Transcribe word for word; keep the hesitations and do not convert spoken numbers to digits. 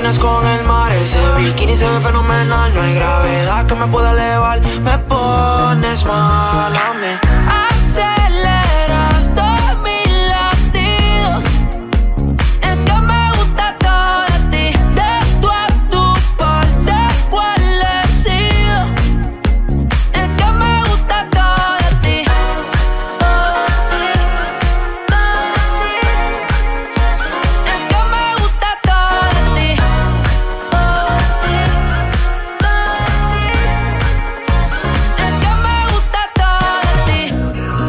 vienes con el mar, ese bikini se ve fenomenal. No hay gravedad que me pueda elevar. Me pones mal a mí.